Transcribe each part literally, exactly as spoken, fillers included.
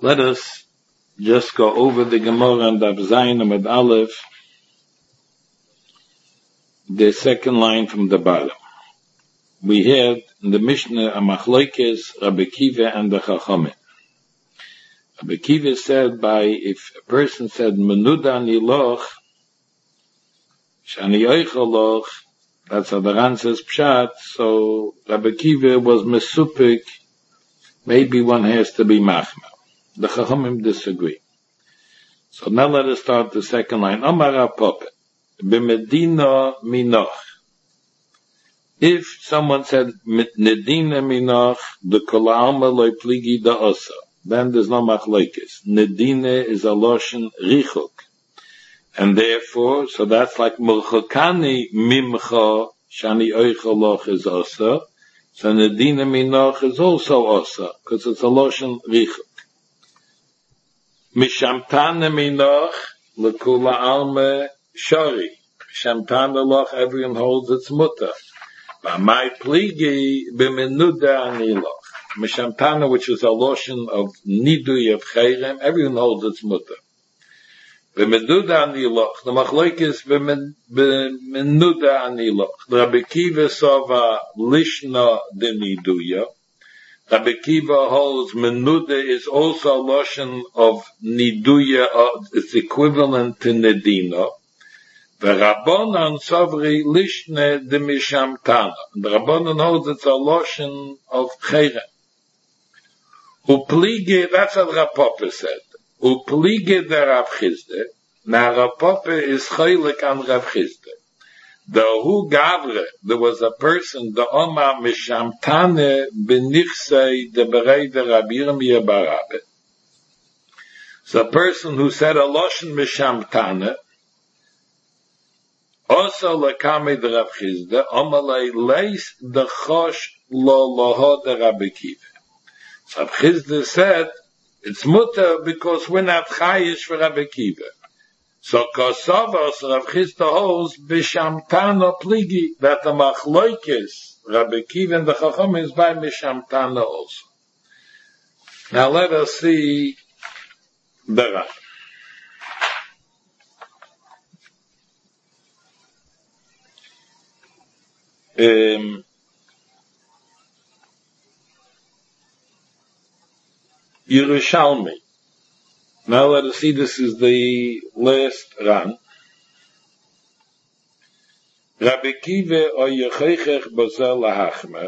Let us just go over the Gemara and Daf Zayin Amud Aleph, the second line from the bottom. We had in the Mishnah a Machlokes Rabbi Kiva and the Chachamim. Rabbi Kiva said by, if a person said, Menuda ani loch, Shani oichel loch, that's how the Ran says Pshat, so Rabbi Kiva was mesupik, maybe one has to be machma. The Chachamim disagree. So now let us start the second line. Amar Rav Papa, b'medina minoch. If someone said Nedina minoch, the kol alma loy pligi da osa, then there's no machlokes. Nedina is a loshen richuk, and therefore, so that's like mulchakani mimcha shani oichel loch is osa. So Nedina minoch is also osa because it's a loshen richuk. Mishamtana minoch lekula alma shari. Mishamtana loch, everyone holds its mutter. My pligi b'menuda ani loch. Mishamtana, which is a lotion of nidui of chayrem, everyone holds its mutter. B'menuda ani loch. The machlokes b'menuda ani loch. Rabbi Kiva sova lishna de niduya. Rabbi Kiva holds menuda is also a lotion of niduya, uh, it's equivalent to nedina. The Rabbanan Savri Lishne de Mishamtana. The Rabbanan holds it's a lotion of Cherem. Uplige, that's what Rav Papa said. Uplige de Rav Chizde. Now Rav Papa is chaylik on Rav Chizde. The Hu Gavre, there was a person, the Omar Mishamtane benichsei de Berei de Rabbi Yirmiyah bar Rabbe. So a person who said a lotion Mishamtane, also lekame de Rav Chizde, omalei leis de chosh lo loho de Rabbi Kiva. So Rav Chizde said, it's mutter because we're not chayish for Rabbi Kiva. So kosovos Rav Chizde holds b'shamtana pligi, that the machlokes Rabbi Kiva and the Chacham is by b'shamtana also. Now let us see the Ran. Um, Yerushalmi. Now let us see, this is the last Ran. Rabbi Kiva o yechechech bozel lahachmer,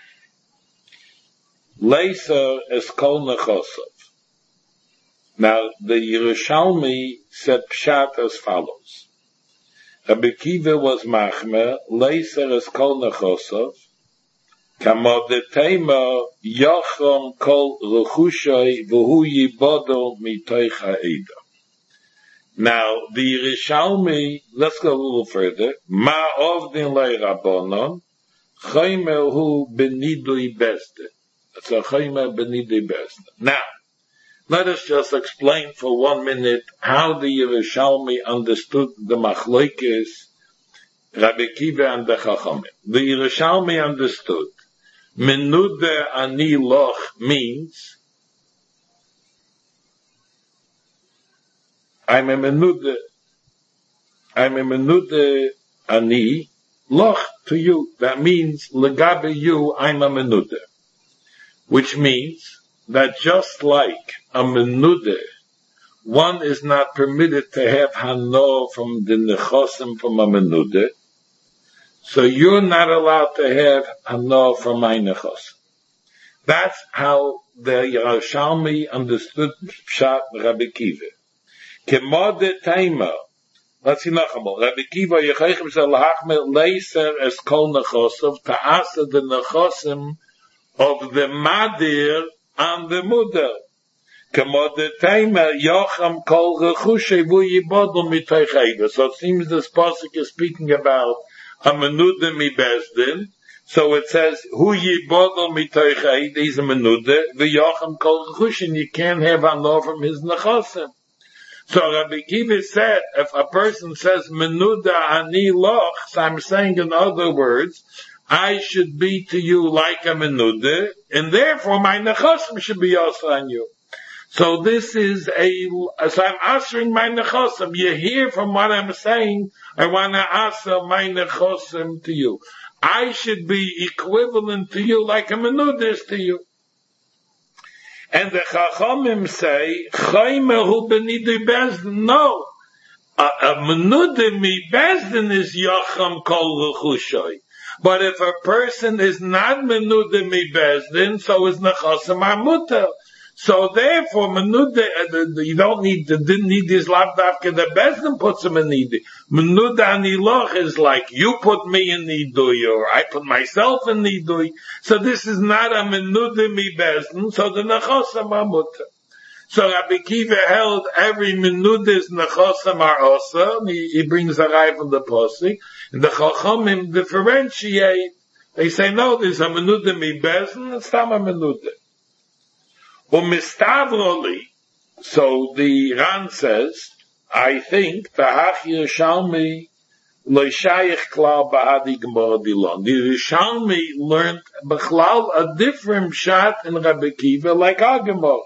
leiser es kol nechosov. Now the Yerushalmi said pshat as follows. Rabbi Kiva was machmer, leiser es kol nechosov, kamo de tema yochom kol rechushay v'hu yibodo mitoich ha'eda. Now, the Yerushalmi, let's go a little further, ma ovdin lei rabbonon, chaymer hu benidui besde. That's a chaymer benidui besde. Now, let us just explain for one minute how the Yerushalmi understood the machlokes Rabbi Kiva and the Chachamim. The Yerushalmi understood menuda ani loch means I'm a menuda, I'm a menuda ani loch to you. That means legabe you, I'm a menuda, which means that just like a menuda, one is not permitted to have hano from the nechosim from a menuda, so you're not allowed to have hano from my nechosim. That's how the Yerushalmi understood Pshat Rabbi Kiva. Kemode taima, let's see nachamol. Rabbi Kiva yechaychem shel lahachmer leiser es kol nechosim ta'asa the nechosim of the madir and the mudar. Kemode taima yocham kol rechushay vu yibodol mitoich ha'eda. So it seems this pasuk is speaking about a menuda mi bezdin. So it says hu yibodol mitoich ha'eda. He's a menuda. V'yocham kol rechushay. You can't have hano from his nechosim. So Rabbi Kiva said, if a person says menuda ani loch, so I'm saying in other words, I should be to you like a menuda, and therefore my nechosim should be also on you. So this is a, so I'm answering my nechosim. You hear from what I'm saying, I want to answer my nechosim to you. I should be equivalent to you like a menudis to you. And the Chachamim say, Chaymehu b'nidui bezdin. No. A, a menudim mi bezdin is yacham kol rechushoy. But if a person is not menudim mi bezdin, so is nechosim amuter. So therefore, menuda, uh, you don't need, didn't need this lavdavka, the bezdin puts him in nidui. Menuda aniloch is like, you put me in nidui, or I put myself in nidui. So this is not a menuda mi bezdin, so the nechosim amuter. So Rabbi Kiva held every menuda is nechosim are osa, he, he brings a rai from the posik, and the chachamim differentiate. They say, no, there's a menuda mi bezdin, it's not a menuda. Umistavroli, so the Ran says, I think, Tahach Yerushalmi Loishayich Klal Ba'adi Gemara Dilon. The Yerushalmi learned B'chlal a different shot in Rabbi Kiva like our Gemara.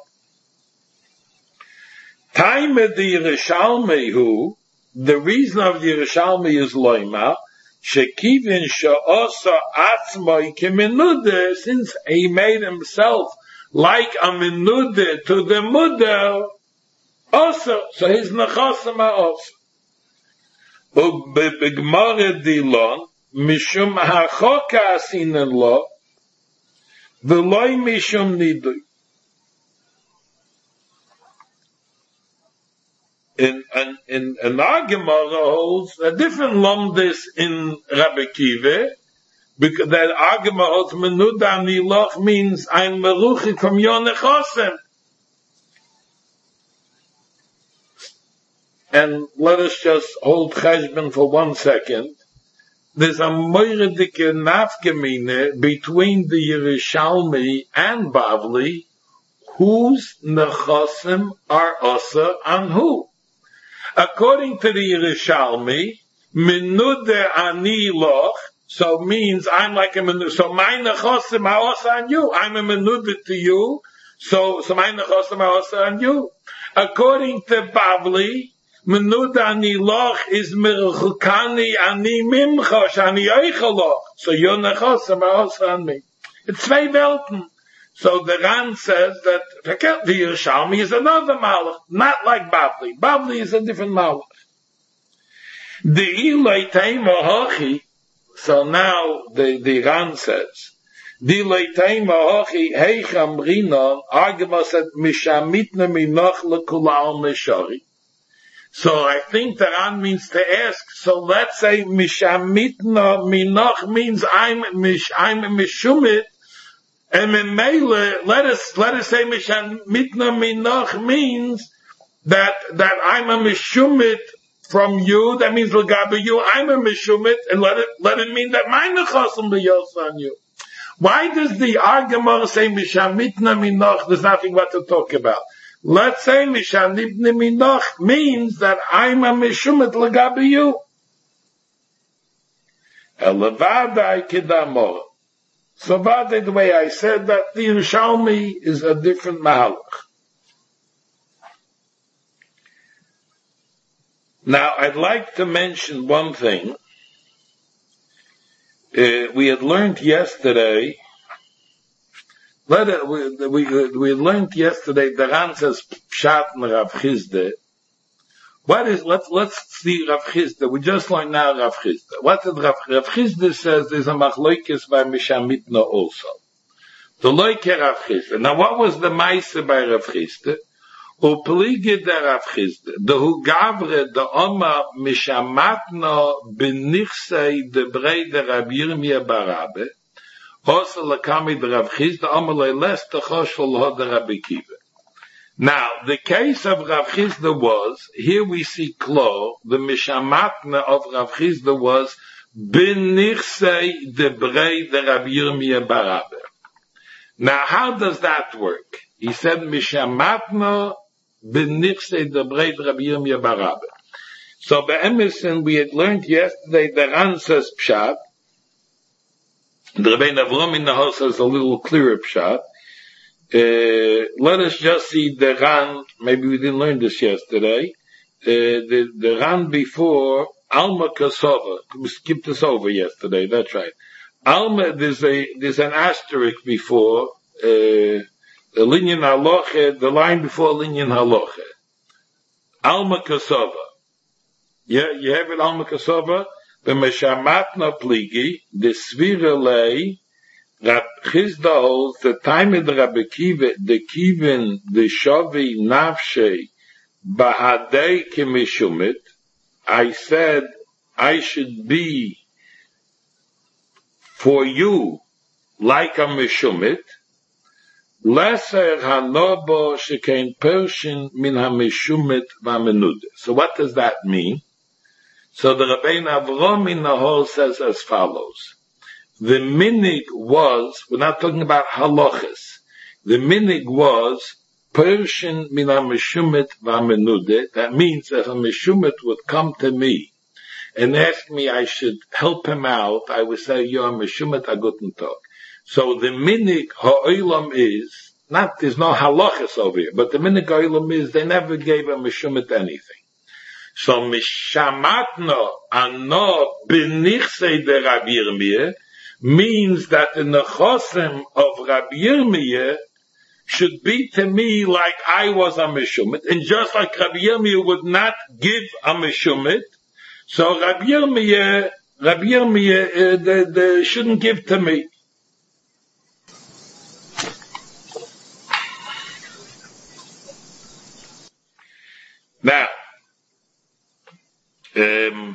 Time of the Yerushalmi who, the reason of the Yerushalmi is Loima, Shekivin Sha'osa Atzmai Kemenude, since he made himself like a menude to the mudel, also, so his nechosim are also. Ubegmare dilon, mishum hachoka asinen lo, v'loi mishum nidui. In, in, in, in our Gemara holds a different lomdis in Rabbi Kiva, because that argument of menuda niloch means I'm meruchi from your nechosim. And let us just hold cheshbon for one second. There's a moiredike nafgemine between the Yerushalmi and Bavli, whose nechosim are osa and who. According to the Yerushalmi, menuda aniloch, so means I'm like a menuda. So my nechosim are also on you. I'm a menuda to you. So, so my nechosim are also on you. According to Bavli, menuda aniloch is mirchukani ani mimcha shani eichaloch. So your nechosim are also on me. It's zwei Welten. So the Ran says that the Yerushalmi is another malach, not like Bavli. Bavli is a different malach. The ilay teima hachi. So now the, the Ran says, Di leitei ma'ochi heicham rinon, Agma said, Mishamitna minoch lekulal meshari. So I think the Ran means to ask, so let's say Mishamitna minoch means I'm, mish, I'm mishumit, and Memele, let us, let us say Mishamitna minoch means that, that I'm a mishumit from you, that means l'gabe you, I'm a mishumit, and let it, let it mean that my nechosim b'yos on you. Why does the Argamor say mishamitna minoch? There's nothing what to talk about. Let's say mishamitna minoch means that I'm a mishumit l'gabe you. Elevadai kedamor. So Vadai, the way I said that, the Yerushalmi is a different mahalach. Now, I'd like to mention one thing. Uh, we had learned yesterday, let it, we, we, we had learned yesterday, the Ran says, Pshat and Rav Chizde. What is, let's, let's see Rav Chizde. We just learned now Rav Chizde. What did Rav, Rav Chizde says there's a machlokes by Mishamitna also. The loike Rav Chizde. Now what was the Maise by Rav Chizde? O plige der Rav Chizde, de hu gavre de oma mishamatna benichsei de brei de Rab Yirmiyah Barabe, also lakami de Rav Chizde, oma leiles de choshvel ho de Rabbi Kiva. Now, the case of Rav Chizde was, here we see klo, the mishamatna of Rav Chizde was benichsei de brei de Rab Yirmiyah Barabe. Now, how does that work? He said mishamatna b'nichsei the brei Rabbi Yirmiyah Barabe. So by Emerson, we had learned yesterday the Ran says pshat. The Rebbein Avram in the house says a little clearer pshat. Uh, let us just see the Ran, maybe we didn't learn this yesterday, uh, the, the Ran before, Alma Kasova, we skipped this over yesterday, that's right. Alma, there's a, there's an asterisk before, uh, the Linyan Haloche, the line before Linyan Haloche. Alma Kasova. Yeah, you have it, Alma Kasova? The Meshamatna Pligi, the Svirelei, Rab Chizda holds the time of the Rabbi Kiva, the Kivin, the Shavi Nafshe, Bahadei Kimishumit. I said, I should be for you like a Mishumit. Lesser Hanobo Shekain Pershin Min HaMishumit Vamenude. So what does that mean? So the Rabbein Avrom in the hall says as follows. The minig was, we're not talking about halachas, the minig was Pershin Min HaMishumit Vamenude. That means that a Mishumit would come to me and ask me I should help him out. I would say, you're a Mishumit, a guten Tag. So the minig ha'olam is, not, there's no halachas over here, but the minig ha'olam is, they never gave a Mishumit anything. So mishamatno ano benichse de Rabbi Yirmiyah means that the nechosim of Rabbi Yirmiyah should be to me like I was a Mishumit, and just like Rabbi Yirmiyah would not give a Mishumit, so Rabbi Yirmiyah, Rabbi Yirmiyah, uh, they, they shouldn't give to me. Now, um,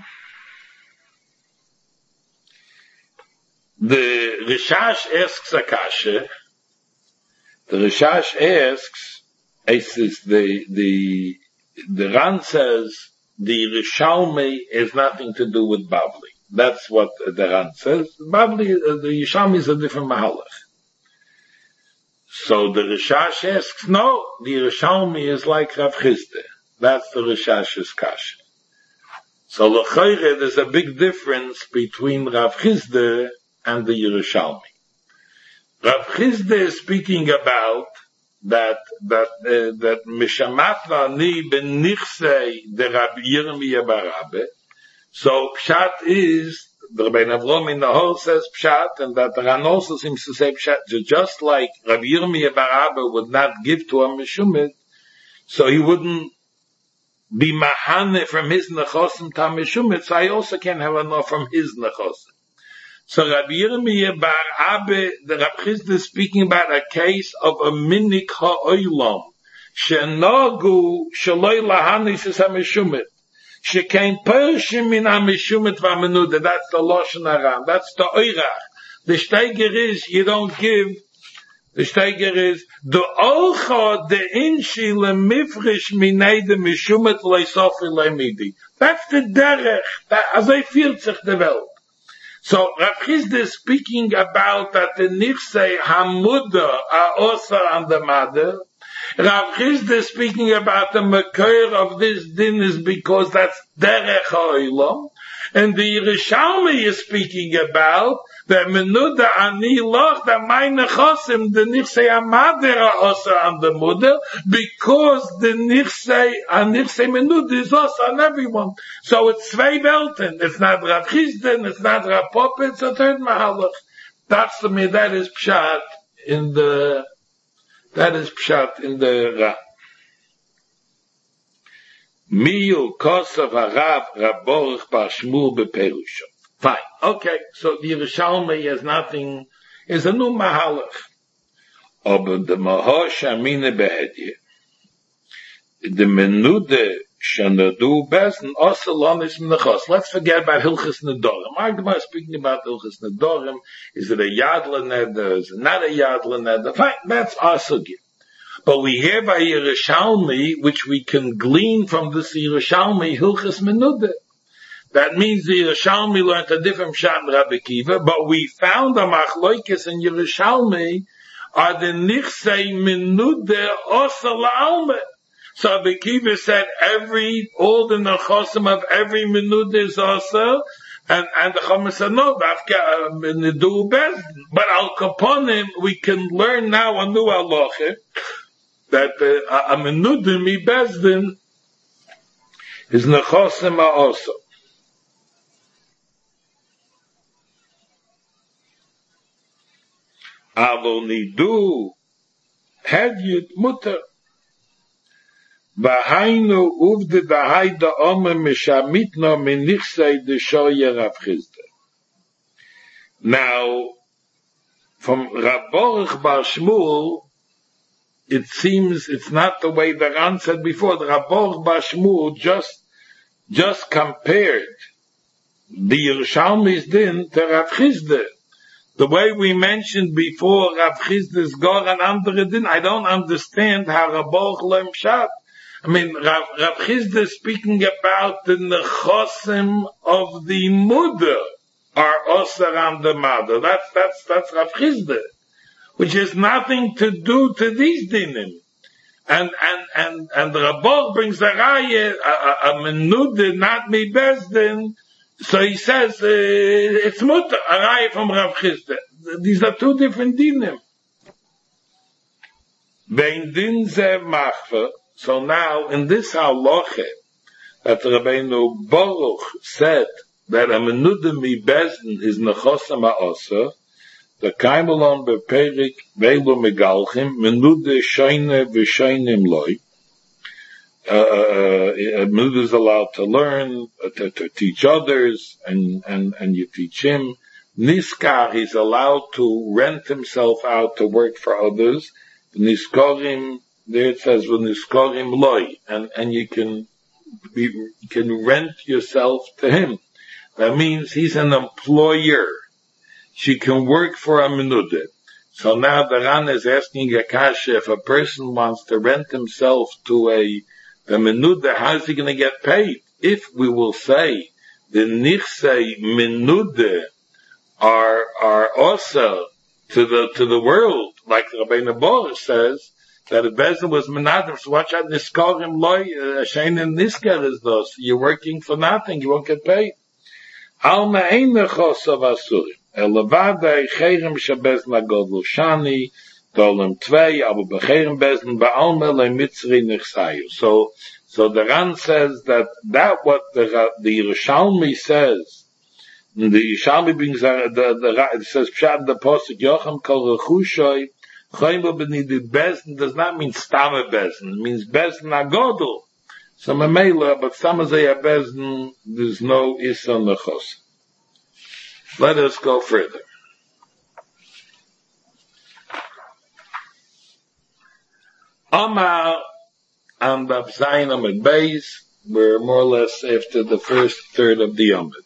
the Rishash asks a kasha. The Rishash asks, says the the the Ran says the Rishalmi has nothing to do with Bavli. That's what the Ran says. Bavli, uh, the Rishalmi is a different mahalach. So the Rishash asks, no, the Rishalmi is like Rav Chizde. That's the Rishash's kasha. So l'chayre, there's a big difference between Rav Chizde and the Yerushalmi. Rav Chizde is speaking about that that uh, that mishamatna ni ben nichsei de Rabbi Yirmiyah Barabe. So pshat is the Rebbein Avrom in the hall says pshat, and that the Ran also seems to say pshat. Just like Rabbi Yirmiyah Barabe would not give to a mishumit, so he wouldn't be mahane from his nechosim to mishumit. So I also can have enough from his nechosim. So Rabbi Yirmiyah Bar Abbe, the Rav Chizda is speaking about a case of a minik ha'olam, she'nogu shaloi lahanis es ha'mishumit, she'kein pershim min ha'mishumit v'amenuda. That's the Lashon Hara. That's the oirach. The steiger is, you don't give, the steiger is, the olcha de inshi lemifrish minei de mishumit leisofi leimidi. That's the derech, that, as I feel sich the Welt. So Rav Chizda is speaking about that the nichsei hamuda are also on the mother. Rav Chizda is speaking about the makir of this din is because that's derech ha'olam. And the Yerushalmi is speaking about that menuda ani loch that my nechosim the nichsei hamader are also on the mother because the nichsei and nichsei menuda is also on everyone. So it's zwei Welten. It's not Rav Chizda and it's not Rav Papa. It's a third mahalach. That's the me. That is pshat in the. That is pshat in the Ra. Miyu kosav harav raborich bar Shmuel beperusha. Fine. Okay. So the Yerushalmi has nothing, is a new mahalach. Aber the mahosh amine behedye. The menude shanadu besen osalon is nechos. Let's forget about Hilchas Nedorim. Argument speaking about Hilchas Nedorim. Is it a yadla neder? Is it not a yadla neder? Fine. That's our sugya. But we hear by Yerushalmi, which we can glean from this Yerushalmi, Hilchas Menuda. That means the Yerushalmi learned a different pshat in Rabbi Kiva, but we found the machloikes in Yerushalmi are the nichsei Menuda osa la'alme. So Rabbi Kiva said every, all the nechosim of every Menuda is also, And, and the Chacham said, no, Dafka, do Bezdin. But Al Kaponim, we can learn now a new halacha, that a menudim mi Bezdin is nechosim ha'osa. Alo nidu hedyut mutter. Bahainu uvde dahayda ome mishamitno minichsei de shoyer Rav Chisda. Now, from Rav Baruch Bar Shmuel, it seems it's not the way the Ran said before. The Rav Baruch Bar Shmuel just, just compared the Yerushalmi's din to Rav Chisda. The way we mentioned before, Rav Chisda's Gor and andere din, I don't understand how Rav Baruch learned Pshat. I mean, Rav, Rav Chisda is speaking about the nechosim of the mother, are osar on the mother. That's, that's, that's Rav Chisda, which has nothing to do to these dinim. And, and, and, and the Rav Baruch brings a raya, a, a, a menuda, not mi bezdin. So he says, uh, it's mutter, a raya from Rav Chisda. These are two different dinim. Bein din ze machver. So now, in this halacha, that Rabbeinu Baruch said that a menuda mi bezdin is nechosam ha'osa, the kaimelon beperik veilu megalchim, menuda shoyne v'shoynim loy. A menuda is allowed to learn, uh, to, to teach others, and, and, and you teach him. Niskar, he's allowed to rent himself out to work for others. Niskorim, there it says, v'niskorim loy, and, and you can be, you can rent yourself to him. That means he's an employer. She can work for a menuda. So now the Ran is asking a kasha, if a person wants to rent himself to a, the menuda, how's he going to get paid? If we will say the nichsei menuda are, are also to the, to the world, like Rabbeinu Baruch says, that the Bezdin was menadim, so watch out, niskorim loy, shein and niskar is those. You're working for nothing, you won't get paid. Alma ein nechosav asurim. Elevadei cherem shabezn agodl shani, dolem tvei, aber becherem bezn ba'alma le mitzri nechsayu. So, so the Ran says that, that what the, the Yerushalmi says, the Yerushalmi brings, the, the, it says, pshat the posuk, yochem kol rechushoy, Chayma b'nidid bezn does not mean stama bezn, it means bezn agodl. So memela, but samazaya bezn, there's no isa nechos. Let us go further. Amar and Bab Zayin Amid Beis, we're more or less after the first third of the Amid.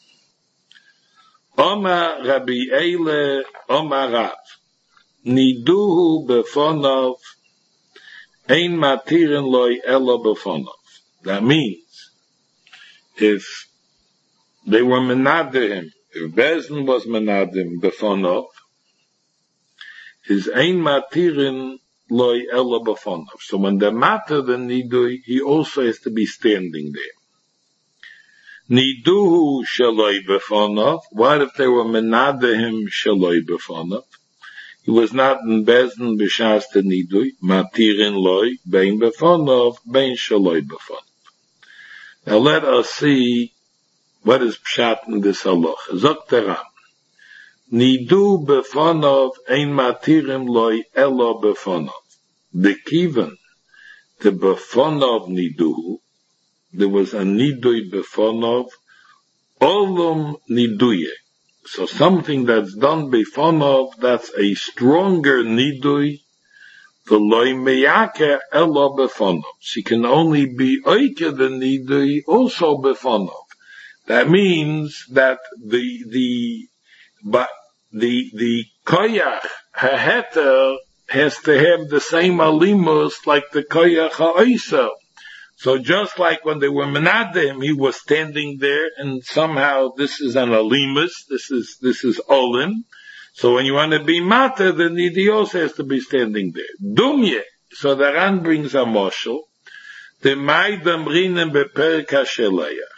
Amar Rabbi Eile Amar Rav. Niduhu befonov ein matirin loy elo befonov. That means, if they were menadim, if Bezdin was menadim befonov, is ein matirin loy elo befonov. So when they matter the nidui, he also has to be standing there. Niduhu shaloi befonov. What if they were menadim shaloi befonov? He was not in Bezdin b'shas the nidui, matirin loy, bein befonov, bein shaloi befonov. Now let us see what is pshat in this halacha. Zok teram. Nidu befonov, ein matirin loy, elo befonov. The kiven, the befonov nidu, there was a nidui befonov, olum niduye. So something that's done befonov, that's a stronger nidui, the loy meyake elo befonov. She can only be oike the nidui, also befonov. That means that the, the, but the, the koyach, her heter, has to have the same alimus like the koyach ha'oisa. So just like when they were menadim, he was standing there, and somehow this is an alimus, this is, this is olim. So when you want to be mata, the nidi also has to be standing there. Dumye. So the Ran brings a moshel. The maidam rinem beperka sheleach.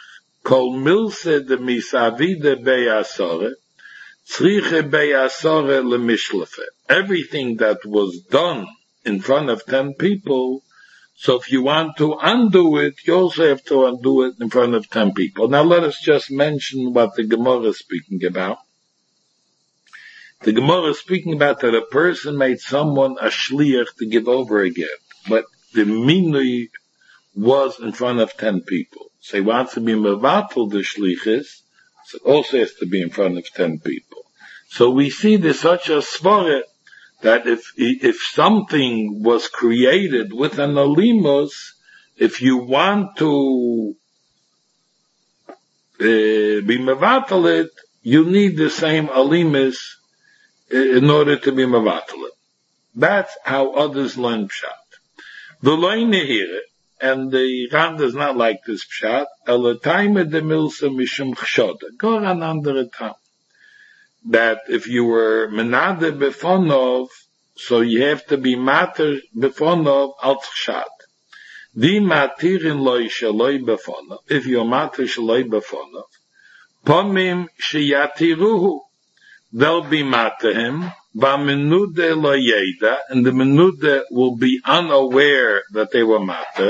Kol milse de misavide beyasore, tzriche beyasore lemishlefe. Everything that was done in front of ten people, so if you want to undo it, you also have to undo it in front of ten people. Now let us just mention what the Gemara is speaking about. The Gemara is speaking about that a person made someone a shliach to give over a gift, but the minui was in front of ten people. So he wants to be mevatel the shlichus, so it also has to be in front of ten people. So we see there's such a svara that if if something was created with an alimus, if you want to uh, be mevatel it, you need the same alimus in order to be mevatel it. That's how others learn pshat. The loine here, and the Ram does not like this pshat. Elataime de milsa mishum chshoda. Go on under a time. That if you were menade befonov, so you have to be mater befonov al chshat. Di matirin loy shaloi befonov. If you're mater shaloi befonov, pomim sheyatiruhu. They'll be mater him. Va'menude lo yeda, and the menude will be unaware that they were mater.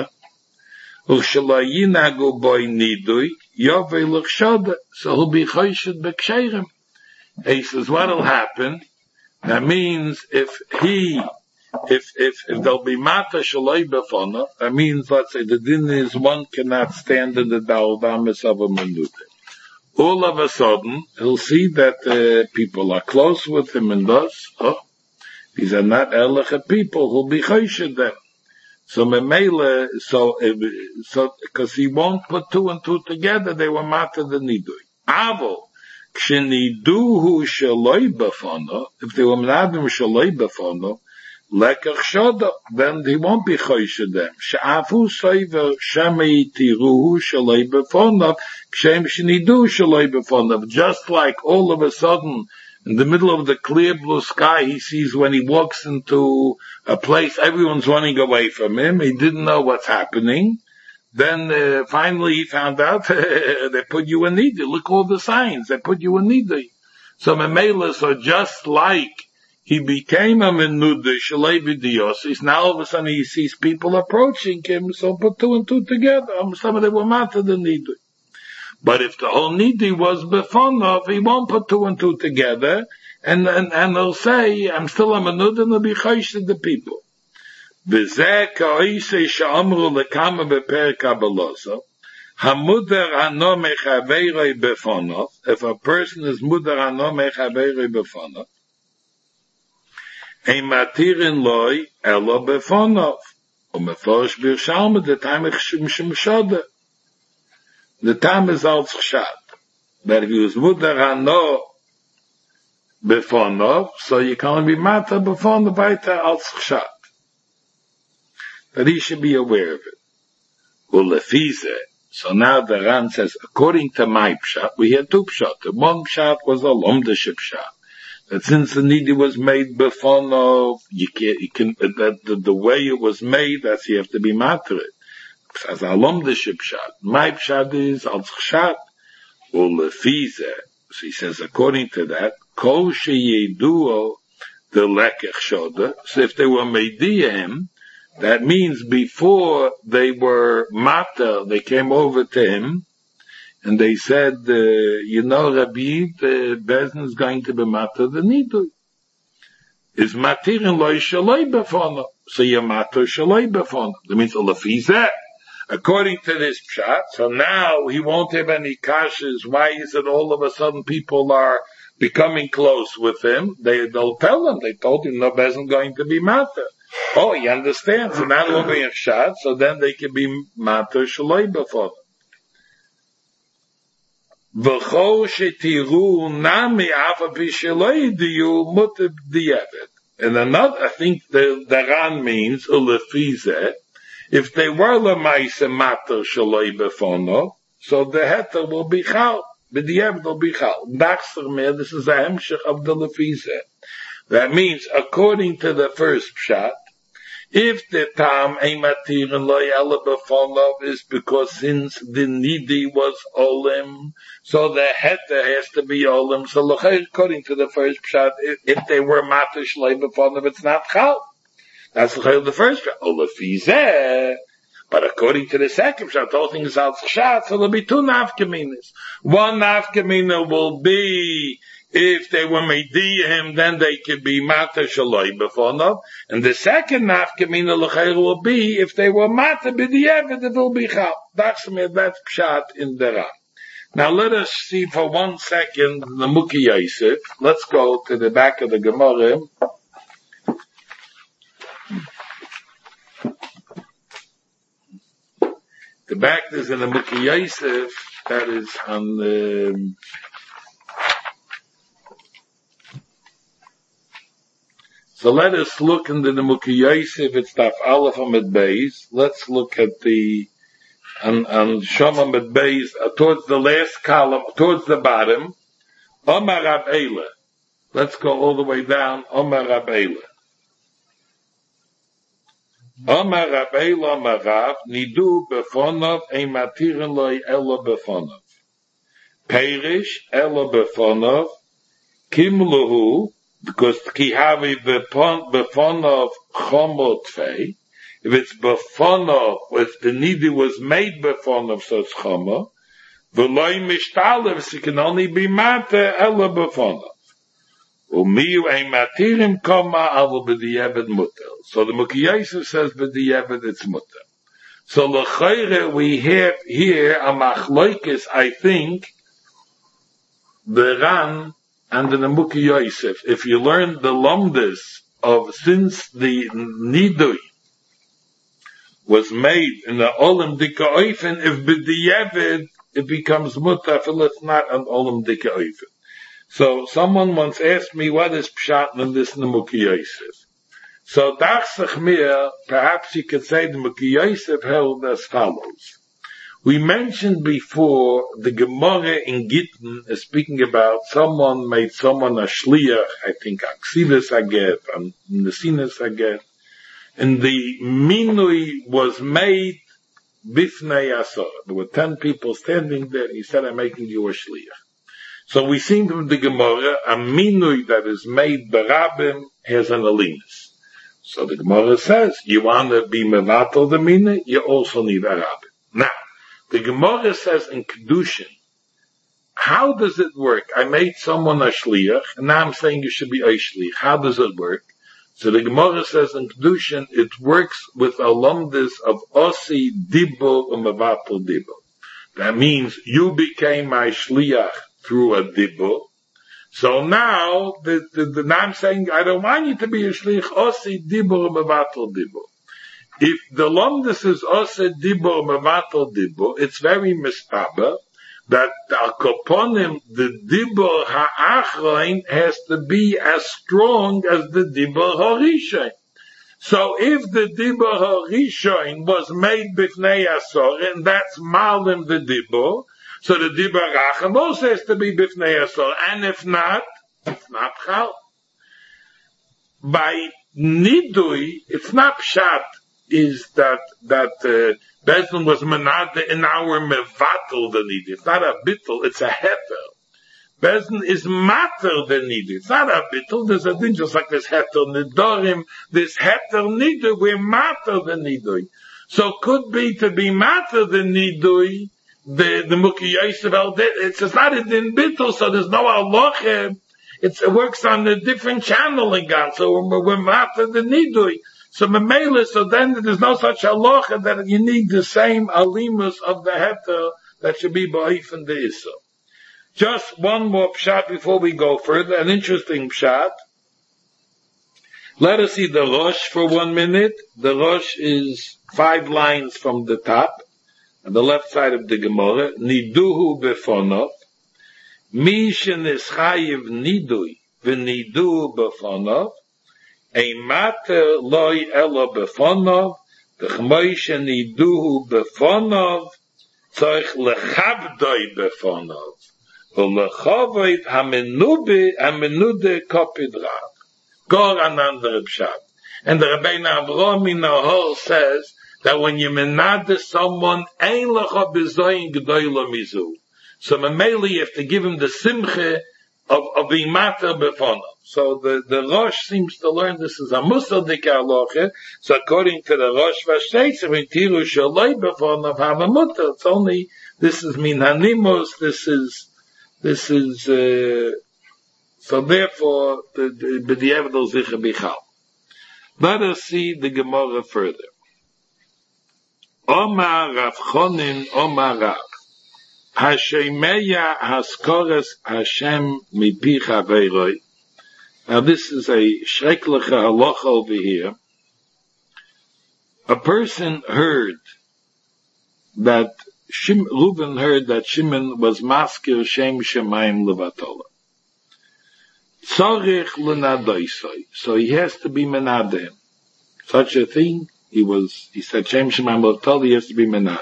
U'shalayinagu boy nidui yovei l'chshoda. So he'll be choshid b'ksherim. He says, what'll happen? That means if he, if, if, if there'll be mata shaloi b'fona, that means, let's say, the din is one cannot stand in the dalvamis of a menude. All of a sudden, he'll see that uh, people are close with him and thus, oh, these are not ehrliche people who'll be choshid them. So memele, so, so, cause he won't put two and two together, they were mata the nidui. Avo, Ksheniduhu shaloi b'fono, if they were menadim shaloi b'fono, lekach shoda, then he won't be choshid them. She'afu soiver shemei tiruhu shaloi b'fono, kshem sheniduhu shaloi b'fono. Just like all of a sudden, in the middle of the clear blue sky, he sees when he walks into a place, everyone's running away from him, he didn't know what's happening. Then uh, finally he found out they put you in nidui. Look all the signs. They put you in nidui. So memela, so just like he became a menudei shalei b'diosis, now all of a sudden he sees people approaching him, so put two and two together. Some of them were matter the nidui. But if the whole nidui was befonov, he won't put two and two together, and and, and they'll say, I'm still a menudei, and they'll be choshid the people. V'zeh ka'isei sha'amru lekama be'per kabaloso, hamuder ano mechaveiroi befonov, if a person is muder ano mechaveiroi befonov, ein matirin loi elo befonov, u'meforish b'yishalma, the time is shimshode. The time is al tzchshat. That if he was muder ano befonov, so you can only be matar befonov baita al tzchshat. That he should be aware of it. Ulefize. So now the Ran says, according to my pshat, we had two pshat. The one pshat was a lomdeship pshat. That since the nidui was made befonov, you can't, you can, that the, the way it was made, that's you have to be matter it. As a lomdeship pshat. My pshat is al tzchshat. Ulefize. So he says, according to that, kol sheyeduo the lekech shoda. So if they were meidiyah, that means before they were mata, they came over to him, and they said, uh, you know, Rabbi, the Bezdin is going to be mata the nidui. Is matirin loy shaloi b'fono. So you're mata shaloi b'fono. That means ulafizeh. According to this pshat, so now he won't have any kashas. Why is it all of a sudden people are becoming close with him? They, they'll tell him. They told him no Bezdin going to be mata. Oh, you understand? So now they'll be in shad, so then they can be matar shaloi b'fono. V'cho shetiru nami afa b'shaloi diyu mutab di'evet. And another, I think the, the Ran means, ulefizeh, if they were l'maisa matar shaloi b'fono, so the heter will be chal. B'di'evet will be chal. Nachser mer, this is a hemshech of the lefizeh. That means, according to the first pshat, If the tam ein matir and loy ela befonov is because since the nidi was olim, so the heter has to be olim. So according to the first pshat, if, if they were matish loy befonov, it's not chal. That's the first pshat. Olefizeh. But according to the second pshat, all things out pshat, so there'll be two nafkaminas. One nafkamina will be if they were mediyahim, then they could be mata shaloi befonov. And the second nafkamina l'chayr will be if they were mata b'diavad, it will be chal. That's that's pshat in the Ram. Now let us see for one second the Muki Yosef. Let's go to the back of the Gemara. The back is in the Muki Yosef, that is on the, so let us look into the Muki Yosef, it's Taf Aleph Amid Beis. Let's look at the, on, on Shom Amid Beis, uh, towards the last column, towards the bottom, Omar Rab Eila. Let's go all the way down, Omar Rab Eila. Omar Rab Eila Omar Rav, Nidu befonov, ein matirin loy elo befonov. Perish, elo befonov, kimluhu, because ki havi befonov chomo tvei. If it's befonov, if the nidi was made befonov, so it's chomo. V'loy mishtalev, so it can only be mate, elo befonov. Umiyu ein matirim koma avu b'diavad mutter. So the Muki Yosef says b'diavad it's mutter. So l'chayre we have here a machloikis, I think, the Ran and the Muki Yosef. If you learn the lomdus of since the nidui was made in the olam dika oifen, if b'diavad it becomes mutter, if it's not an olam dika oifen. So someone once asked me what is pshat in this Muki Yosef. So dachsach mir, perhaps you could say the Muki Yosef held as follows. We mentioned before the Gemara in Gittin is speaking about someone made someone a shliach, I think Aksivis Aget, and Nesinas Aget, and the minui was made bifnei asor. There were ten people standing there, and he said, I'm making you a shliach. So we see from the Gemara, a minui that is made barabim has an alinas. So the Gemara says, you want to be mevatel the minui, you also need a rabbin. Now, the Gemara says in Kedushin, how does it work? I made someone a shliach, and now I'm saying you should be a shliach. How does it work? So the Gemara says in Kedushin, it works with a lomdis of osi dibur and mevatel dibur. That means you became my shliach through a dibur. So now, the, the, the, now I'm saying, I don't want you to be a shlich, osi dibur mevatel dibur. If the lomdus is osi dibur mevatel dibur, it's very mistaber that the koponim, the dibur ha'achrein has to be as strong as the dibur ha'rishain. So if the dibur ha'rishain was made b'fnei asor, and that's malim the dibur, so the dibur rachem also has to be b'fnei asor, and if not, it's not chal. By nidui, it's not pshat, is that that uh, Bezdin was menade in our mevatel the nidui. It's not a bittel, it's a heter. Bezdin is matter the nidui. It's not a bittel. There's a thing just like this heter nidorim. This heter nidui, we're matter the nidui. So could be to be matter the nidui. The the Muki Yosef it's it's not a din bittul, so there's no halacha. It's it works on a different channel in God. So we're, we're after the nidui. So memela, so then there's no such halacha that you need the same alimus of the heter that should be ba'if and the issa. Just one more pshat before we go further. An interesting pshat. Let us see the Rosh for one minute. The Rosh is five lines from the top. On the left side of the Gemara, niduhu befonov, mi shenischayiv nidui, v'niduhu befonov, a mater loy elo befonov, v'chmoi sheniduhu befonov, tzorich lechabdoi befonov, v'lechovit hamenubi, hamenude kopid rav. Go on under pshat. And the Rabbeinu Avraham in Nahor says that when you menade someone, ein lecha b'zoyin g'doyla mizu. So Mameli, you have to give him the simche of, of being mater b'fonov. So the, the Rosh seems to learn this is a musadik halacha. So according to the Rosh Vashteitzim, in Tiru Shaloi b'fonov have a mutter. It's only, this is min hanimos, this is, this is, uh, so therefore, the, the, the B'di'evdol zicha bichal. Let us see the Gemara further. Omar Rav Chonin, Omar Rav. Hashemeya haskores Hashem mipi chaveiroi. Now this is a shrekliche halacha over here. A person heard that, Shim, Reuben heard that Shimon was maskir Shem Shemaim Levatola. Tzorich l'nadoisoi. So he has to be menadeh. Such a thing, he was, he said Shem Shemaim Levatola, he has to be menadeh.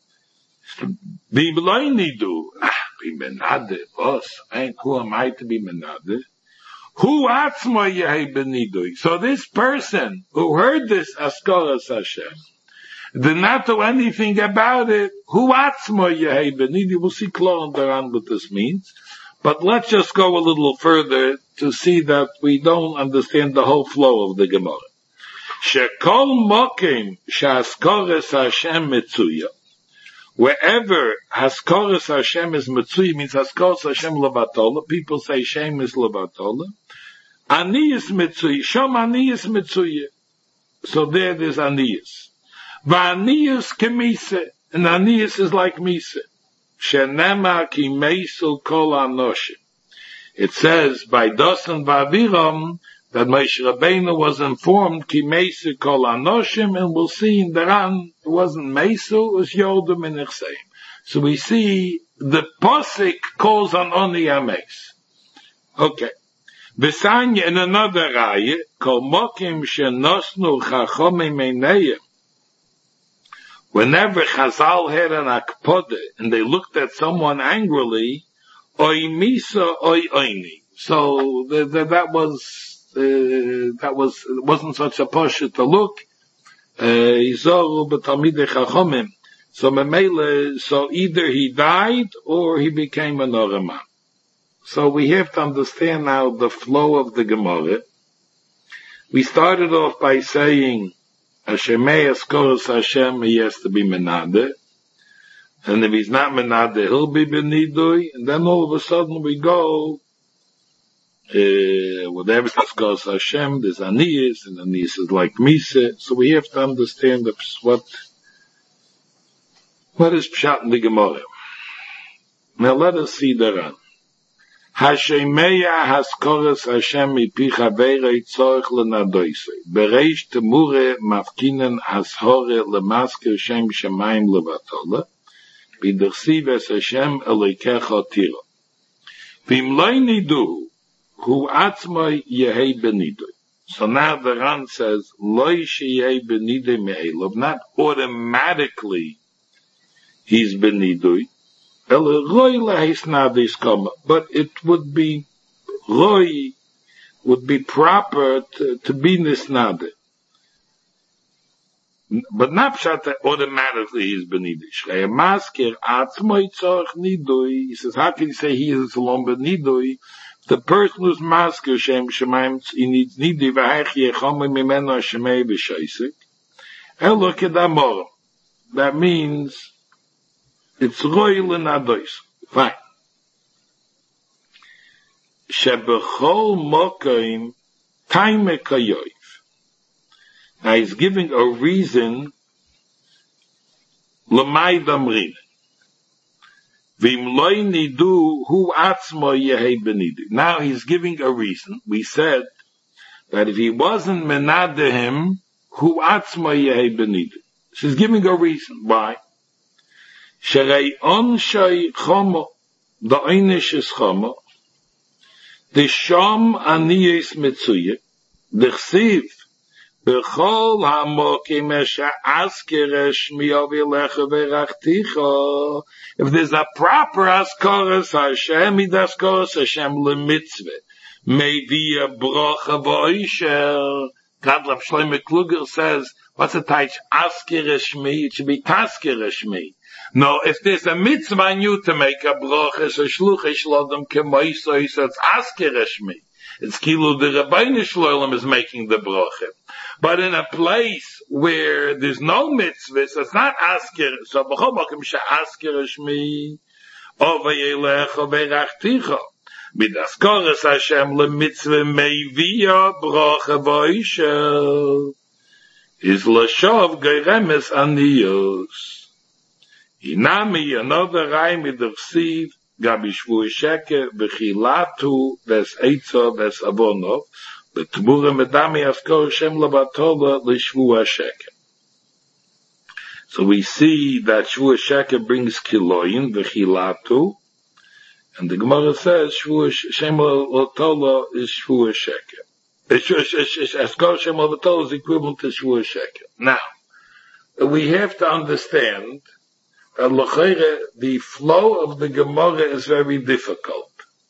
B'imloi do, ah, be menadeh, boss, who am I to be menadeh? Who atzmo yehi benidui? So this person who heard this Askoras Hashem did not do anything about it. Who atzmo yehi benidui? We'll see clearly on what this means. But let's just go a little further to see that we don't understand the whole flow of the Gemara. Shekol mokim she'askoras Hashem mitzuya. Wherever Haskoras Hashem is Mitzui, means Haskoras Hashem Levatola. People say Shem is Levatola. Aniyas Mitzui. Shom Aniyas Mitzui. So there there's Aniyas. V'Aniyas Kemise. And Aniyas is like Mise. Shenema ki Meisul Kol Anoshim. It says by Dosan V'Aviram that Moshe Rabbeinu was informed ki Meisul Kol Anoshim, and we'll see in the Ran it wasn't Meisul, it was Yodem and Ichseim. So we see the Posik calls on only Ames. Okay. Besanya in another Raya, Kol Mokim Shenosnu Chachomim Einayim. Whenever Chazal had an akpode and they looked at someone angrily, Oy Misa Oy Oyni. So the, the, that was Uh, that was, it wasn't such a posher to look. Uh, so Memele, so either he died or he became an Oraman. So we have to understand now the flow of the Gemara. We started off by saying, Hashemei Askoros Hashem, he has to be Menade. And if he's not Menade, he'll be Benidui. And then all of a sudden we go, Uh, whatever Haskoras Hashem, there's Aniyas, and Aniyas is like Mise. So we have to understand the, what, what is Pshat in the Gemara. Now let us see the Ran. Hashemeya Haskoras Hashem mipi chaverei tzorich lenadoisei. Bereish temure mafkinen hashore lemasker Shem Shemaim levatola. B'dersiv es Hashem elokecha tira. V'im lo nidu Who atzmai yehei benidui. So now the Ran says, Loi sheyehei benidui me'elov, not automatically he's benidui. Ele roi lahis nadis koma, but it would be, roi would be proper to, to be nisnade. But not pshat that automatically he's benidui. Shrei masker atzmai tzorch nidui. He says, how can you say he is alone benidui? The person who's masker Shem Shemaim, he needs nidi v'haichi yechomim mimeno Shemei b'shaisik. Elo kedamor. That means it's royal and adois. Fine. Shebechol mokaim taime kayoiv. Now he's giving a reason l'may damrin. Now he's giving a reason. We said that if he wasn't menade him, hu atzma yehi benidui. She's giving a reason. Why? Sherei on shay chomo, the einish is chomo, the sham aniyes mitzuye, the chsiv, b'chol hamokim esha askeresh miyovilecha verachticha. If there's a proper Askoras Hashem, it Askoras Hashem lemitzvah. Maybe a brocha v'oisher. Gadlav Shlomo Kluger says, what's a taich askerish me? It should be taskerish me. No, if there's a mitzvah on you to make a bracha, so shluchish lodem kemoiso, so it's askerish me. It's kilu the Rabbeinu Shloim is making the bracha. But in a place where there's no mitzvah, so it's not asker, so b'chol mokem she'askerish me, over yelech overachticha. Midaskoras Hashem le mitzvah meiviya bracha v'oishel. Is l'shov geremes aniyos. Inami another raimi dersiv gabi shvu sheke v'chilatu ves eitza ves avonov betmura medami askor Hashem lebatola l'shvu sheke. So we see that shvu sheke brings kiloyin v'chilatu, and the Gemara says shvu Hashem lebatola is shvu sheke. Askor Hashem lebatola is equivalent to shvu sheke. Now we have to understand that l'chayre, the flow of the Gemara is very difficult.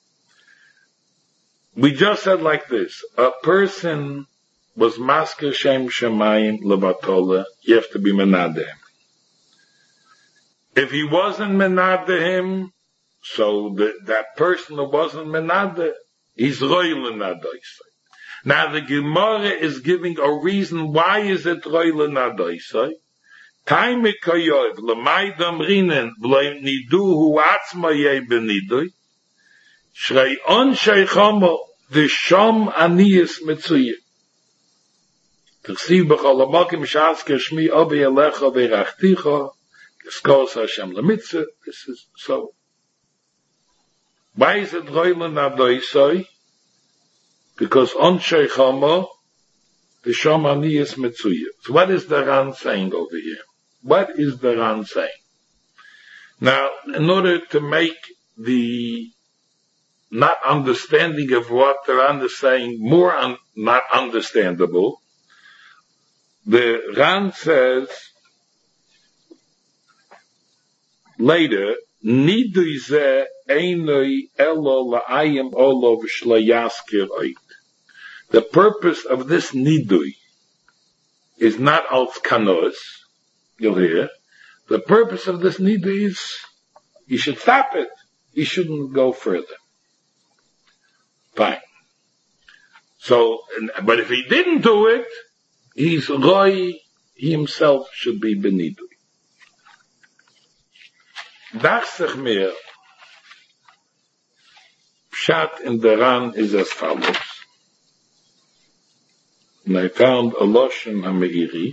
We just said like this: a person was masker shem shemayim lebatola, you have to be menadeh him. If he wasn't menadeh him, so the, that person who wasn't menadeh, he's roil nadoisai. Now the Gemara is giving a reason why is it roil nadoisai. Time koyov lemaydam rinen v'lo nidu hu atzma yeh benidui shrei on sheichamo v'sham aniyas metzuye t'chsiv b'chol hamakim she'asker shmi obi elecha v'irachticha k'skos Hashem lemitzvah. This is so. Why is it roilen adoisoi? Because on sheichamo v'sham aniyas metzuye. So what is the Ran saying over here? What is the Ran saying? Now, in order to make the not understanding of what the Ran is saying more un, not understandable, the Ran says later, Nidui ze einoi elo la'ayim olo v'shleyaskir oit. The purpose of this nidui is not als kanos. You'll hear. The purpose of this nidui is you should stop it. You shouldn't go further. Fine. So, but if he didn't do it, he's roi, he himself should be benidui. Dachsech mir, Pshat in the Ran is as follows. And I found a Loshen HaMeiri.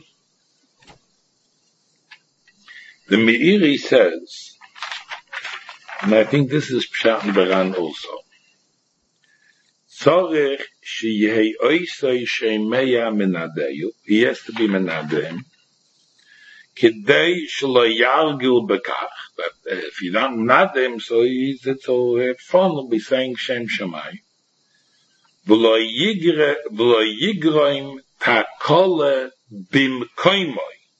The Meiri says, and I think this is Pshat in the Ran also, Tzorech sheyehei oisei sheimeya menadeyu, he has to be menadeim, Kidei shelo yargil bekach, that if you don't menadeh him, so he's, it's all have fun, he'll be saying Shem Shemai. V'lo yigre, v'lo yigroim takole bimkoimoi.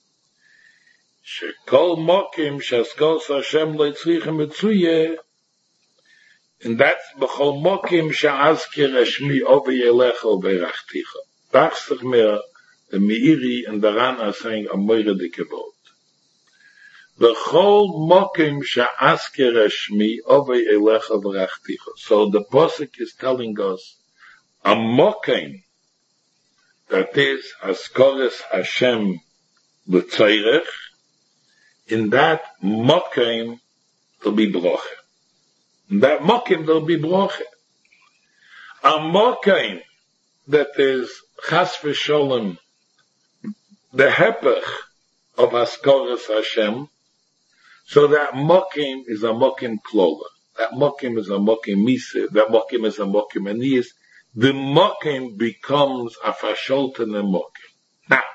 Shekol mokim shaskos Hashem lo yitzrichem etzuye, and that's b'chol mokim sha'azkir eshmi over yelecha uberachticha. Dachsich mir, the Meiri and the Ran are saying a moire dike vod. B'chol mokim sha'azkir eshmi over yelecha uberachticha. So the Pasuk is telling us a mokim, that is Haskaras Hashem l'tzairech, in that mokim there'll be broche. In that mokim there'll be broche. A mokim that is chas v'sholem, the hepech of Haskaras Hashem, so that mokim is a mokim klola. That mokim is a mokim misa. That mokim is a mokim aniyas. The mokim becomes a fasholten and mokim. Now,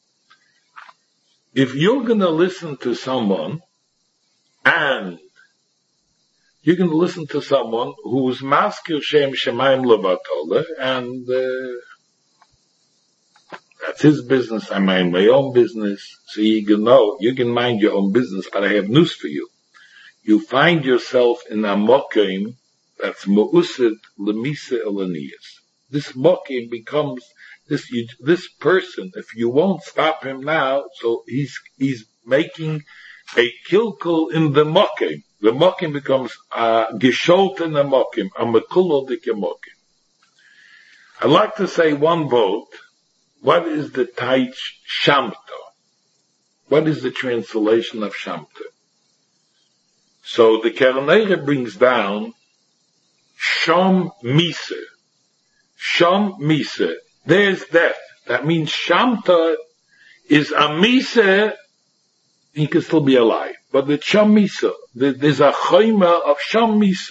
if you're going to listen to someone, and you're going to listen to someone who's maskir shem shemayim lebatola, and uh, that's his business, I mind my own business, so you can know, you can mind your own business, but I have news for you. You find yourself in a mokim that's mu'usid lemisa elaniyas. This mokim becomes This, you, this person, if you won't stop him now, so he's, he's making a kilkul in the mokim. The mokim becomes, uh, gesholt in the mokim, a mekulol dike mokim. I'd like to say one vote. What is the taich shamta? What is the translation of shamta? So the Keraneira brings down sham misa. Sham misa. There's death. That means shamta is a misa. He can still be alive. But the sham misa. There's a chayma of sham misa.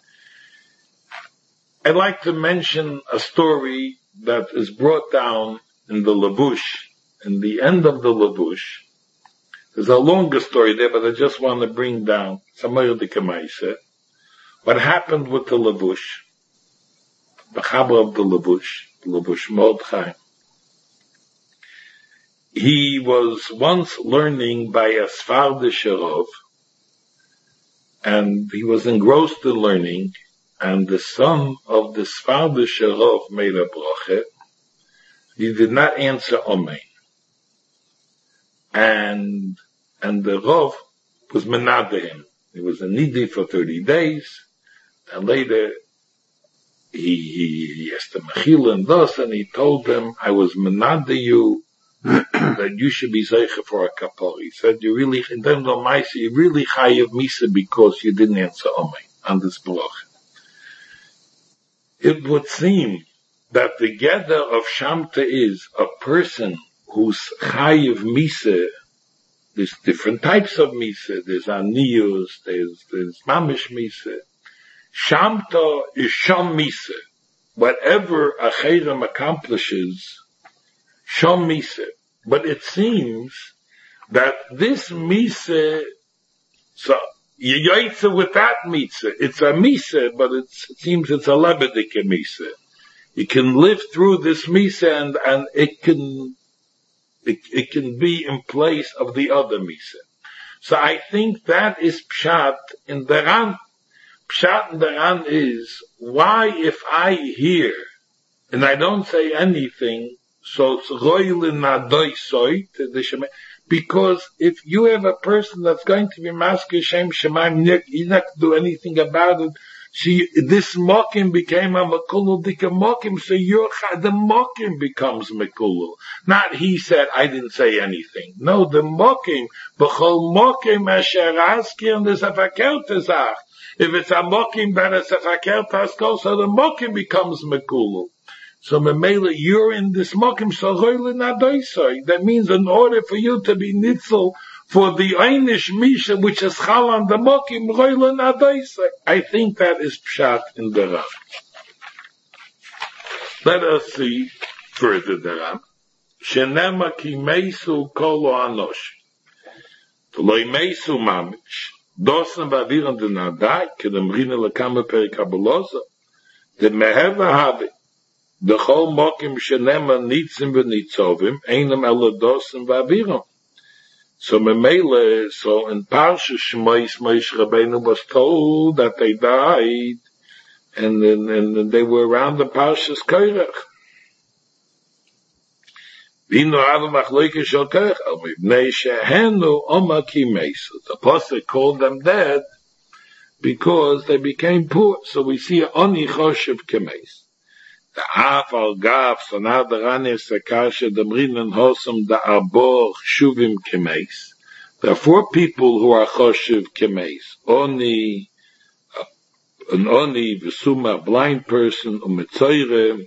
I'd like to mention a story that is brought down in the Lavush, in the end of the Lavush. There's a longer story there, but I just want to bring down Samayr de Kamaisa. What happened with the Lavush, the Chaber of the Lavush, the Lavush Mordechai. He was once learning by a Sfardish Rav, and he was engrossed in learning, and the son of the Sfardish Rav made a bracha. He did not answer Amen. And, and the Rav was menade him. He was a nidi for thirty days, and later he, he, he asked him Mechila and thus, and he told him, I was menade you, that you should be zeicha for a kapor. He said, you really, in terms of Maisa, you really chayav misa because you didn't answer Amen on this bracha. It would seem that the gather of Shamta is a person who's chayiv misa. There's different types of misa. There's aniyus, there's, there's mamish misa. Shamta is sham misa. Whatever a chayram accomplishes, sham misa. But it seems that this misa, so, you yaitza with that misa. It's a misa, but it's, it seems it's a lebedike misa. You can live through this misa and, and it can, it, it can be in place of the other misa. So I think that is pshat in the Ran. Pshat in the Ran is, why if I hear, and I don't say anything, so it's roilin nadoi soit, because if you have a person that's going to be masker Shem Shemaim, he's not to do anything about it. She, this mokim became a mekulul dika mokim, so your, the mokim becomes mekulul. Not he said, I didn't say anything. No, the mokim, b'chol mokim asher askir nesafakel tezach. If it's a mokim that is nesafakel taskol, so the mokim becomes mekulul. So memela, you're in this mokim, so roilin adoisoi. That means in order for you to be nitzel for the einish misha, which is chal on the mokim, roilin adoisoi. I think that is pshat in the Ram. Let us see further the Ram. Shenema ki meisu kolo anosh. Loi meisu mamish. Dosen vaviran de nadai, kedem rina lekama perikabulosa. De meheva havi. The whole mokim shenema nitzim v'nitzovim, einem eladosim v'aviram. So memele, so in Parsha Shmois, Moshe Rabbeinu was told that they died, and then, and they were around the Parshas Korach. V'ino adu machloike shel Korach, al mivnei shehenu oma ki meisu. The apostle called them dead because they became poor. So we see oni choshev kemeis. The Af al Gaf, so now the Ranis, the Kasha, the Mrin and Hosam, the Arbor, Shuvim Kemeis. There are four people who are Choshev Kemeis. Oni, uh, an Oni, Vesuma, a blind person, Umetzoire,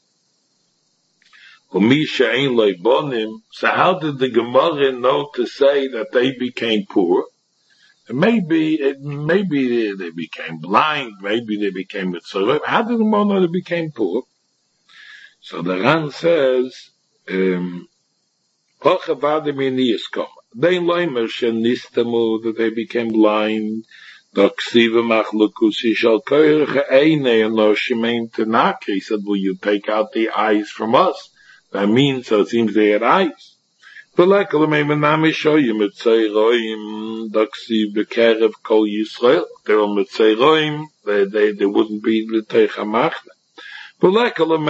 Umisha Ein Loi Bonim. So how did the Gemara know to say that they became poor? Maybe, it, maybe they became blind, maybe they became Metzoire. How did the Gemara know they became poor? So the Ran says, um, they that they became blind, he said, will you take out the eyes from us? That means, so it seems they had eyes. They, they, they wouldn't be the Teichamachne. Maybe they were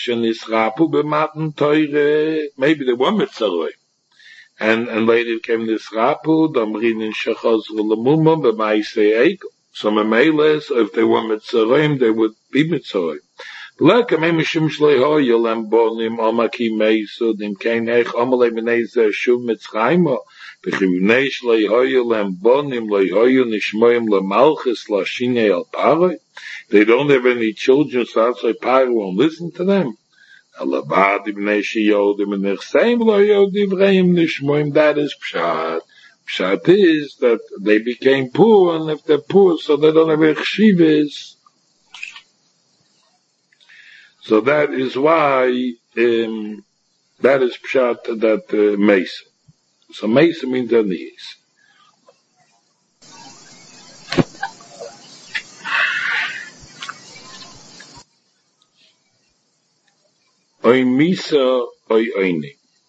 mitzaroi. And, and later came this rapu, damrin in shachos v'lamuma, b'maisei eikel. So memeles, if they were mitzaroim, they would be mitzaroim. Leka memishim shleiho, yolem bonim, omaki meisu, dim kein hech, omalei meneze, shuv mitzraymo, b'chivnei shleiho, yolem bonim, leihoyu, nishmoyim, lemalchis, lashine al paroi. They don't have any children, so that's why Paro won't listen to them. That is pshat. Pshat is that they became poor, and if they're poor, so they don't have chshivas. So that is why, um, that is pshat that uh, Mesa. So Mesa means Anias. Oy Misa, oy Oini.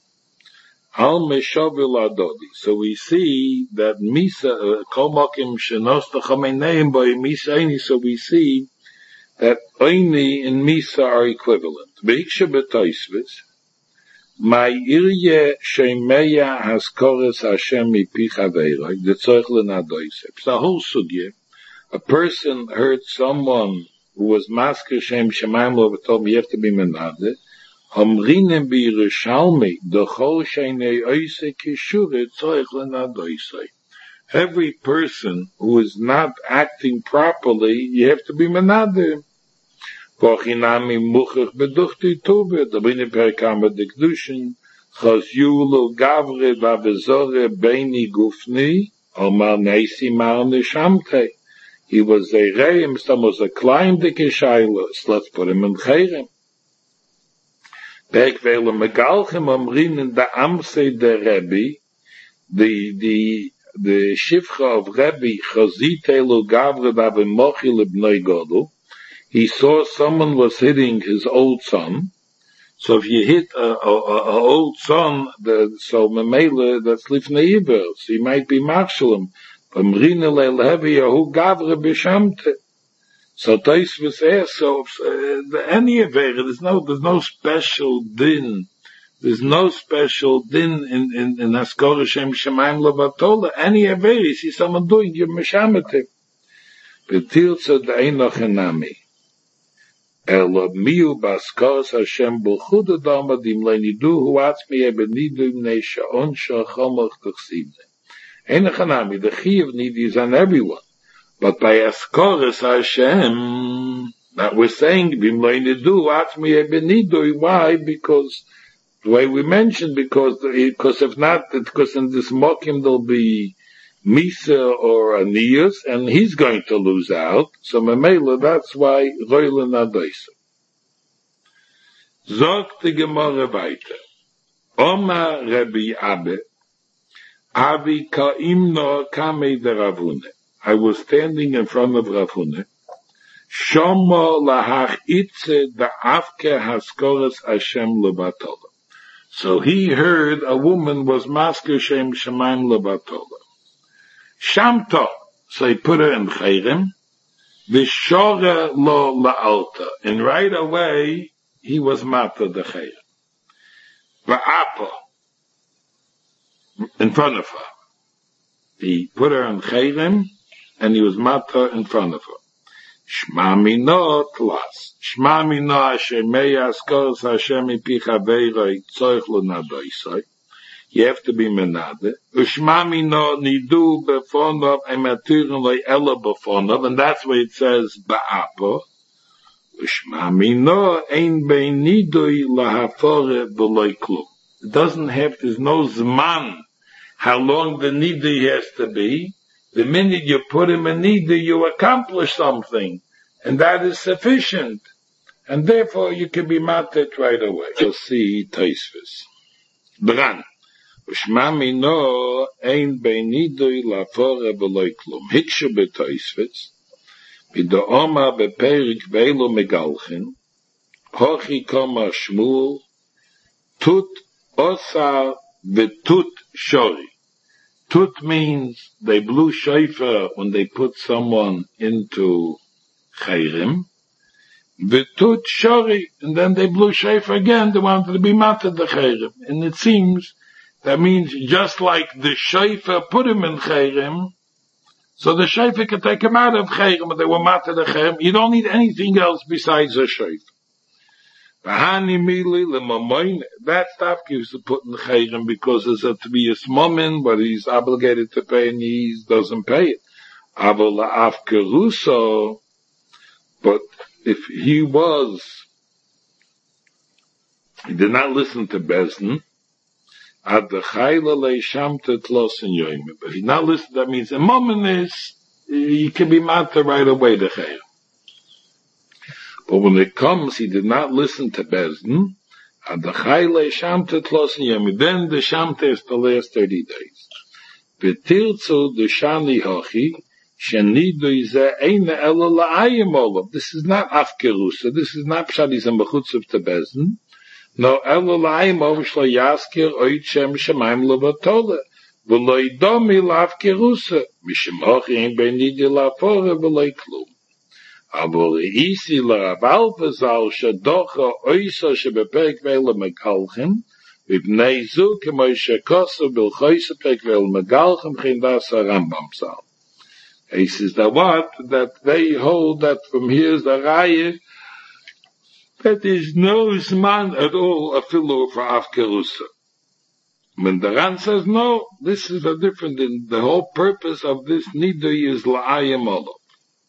Al Meshavil Adodi. So we see that Misa, Kol Mokim Shenos L'Chameneim, by Misa Oini, so we see that Oini and Misa are equivalent. Beiksha B'Toisvis, my Irye Shemeya Haskores Hashem Mipi Chaveiroi, the Tzorch L'Nadoisep. It's a whole sugya. A person heard someone who was Masker Shem Shemaim Lo told me you have to be Menade. Hamrinem bi Yerushalmi, the Chol Sheinei Oise Kishure Tzorch L'Nadoisei. Every person who is not acting properly, you have to be Menade. Kochinami Muchach Beduchti Tove, the Bine Perkama Dekdushin, Chos Yulu Gavre Vavezore Beini Gufni, Omar Neisi Mar Nishamte. He was a reim, some was a climb the Kishayla, so let's put him in Cherem. Bergwele Megalchem Amrin in the Amse de Rebbe, the, the, the Shifcha of Rebbe, Chazitelu Gavre Vavemochi Lebnei Godel, he saw someone was hitting his old son. So if you hit a, a, a, a old son, the, so Memele, that's Lifnei Iber, so he might be Marshalem. Amrina leil heavy Yahu Gavre Bishamte. So Tais was asked, so uh, any of it, there's no, there's no special din. There's no special din in, in, in Haskor Shem Shemaim Levatola. Any of it, you see someone doing, you're Meshamete. Betilza Deinoch Enami. Ela miu baskos Hashem b'chuda dama dim leinidu huatzmi ebenidu imnei sha'on sha'chomoch t'chsivne. Einachanami, the Chiv need is on everyone. But by Askoris Hashem, that we're saying, Bimleinidu, Atzmi Ebenidu, why? Because, the way we mentioned, because, because if not, because in this Mokim there'll be Misa or Anias, and he's going to lose out. So Memela, that's why Roilen Adoisa. Zog the Gemara weiter. Oma Rabbi Abbe, Avi ka'imno kame de Ravune. I was standing in front of Ravune. Shomo lahach itze da afke haskoras Hashem lebatola. So he heard a woman was masker Shem Shemaim lebatola. Shamto. So he put her in Chayrim. Vishore lo la'alta. And right away, he was mata the Chayrim. Va'apo. In front of her. He put her in Chayrim, and he was mata in front of her. Shma mino tlas. Shma mino Hashemei askos Hashem ipi chaveiroi tzoich l'nadoisoi. You have to be menade. Ushma mino nidu befonov ematurin loy ela befonov, and that's why it says ba'apo. Ushma mino ein beinidui lahafore b'loy klum. It doesn't have, there's no zman how long the nidui has to be. The minute you put him in nidui, you accomplish something, and that is sufficient. And therefore you can be matet right away. You'll see Taisvis. Bran. Ushma mino ein beinidui lafore b'loy klum. Hikshu b'Taisvis. B'do oma b'perik v'elo megalchin. Hochi koma shmul. Tut osar v'tut shori. Tut means they blew shofar when they put someone into Chayrim. V'tut shori, and then they blew shofar again, they wanted to be mated the cherem. And it seems, that means just like the shofar put him in cherem, so the shofar could take him out of cherem, but they were mated the cherem. You don't need anything else besides a shofar. That stuff gives to put in the cherem because it's a to be a smomin, but he's obligated to pay and he doesn't pay it. But if he was, he did not listen to Bezdin, but if he not listen, that means a moment is, he can be matter right away, the chayim. But when it comes, he did not listen to Bezdin, then the Shamta is the last thirty days. V'tilzu the Shani Hochi, this is not afkerusa, this is not pshadis and bechutzav to Bezdin. No, elolayim ovishlo yaskir oichem shemaim levatola. V'lo idomi lafkerusa. Mishim hochi ein benidi lafore v'lo klum. Avol isi l'Rav Alpa zal shadocha oisa shebeperek ve'ela megalchem. V'bnei zu k'moi shekosu b'lchoisa perek ve'ela megalchem chindas Rambam zal. He says that what? That they hold that from here is the raya, that there is no zman at all a filler for afkerusa. When the Ran says no, this is a different, the whole purpose of this nidui is la'ayim olav.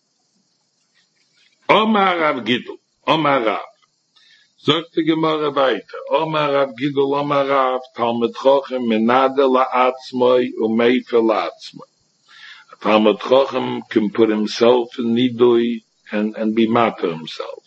Omar Rav Gidl, Omar Rav. Sagt die Gemara weiter. Omar Rav Gidl, Omar Rav, Talmud Chochem, menade la'atzmoi, umeife la'atzmoi. Talmud Chochem can put himself in nidui and, and be matter himself.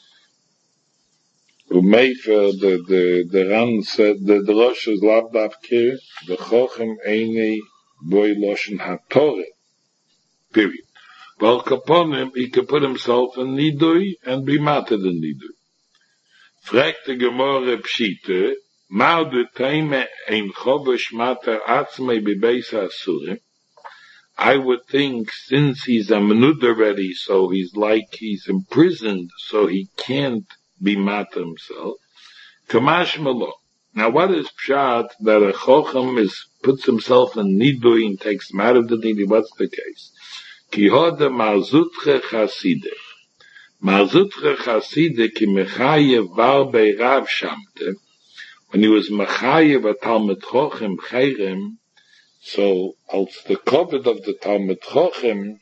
Umeifer, the, the, the Ran said, the, the Rosh is labdavke, the Chochem eine boy loshen ha-Torah. Period. Well, upon him, he can put himself in nidui and be matter in nidui. Fragt the Gemara Pshite, Mao de teime ein chovesh matter atzmei bebeisa asurim. I would think since he's a menud already, so he's like he's imprisoned, so he can't be matter himself. Kamash malo. Now what is pshat that a chochem is, puts himself in nidui and takes him out of the nidui? What's the case? Ki hoda marzutche chaside. Marzutche chaside ki mechayev bar bei Rav Shamte. When he was mechayev a Talmud Chochem cherem, so, als the covet of the Talmud Chochem,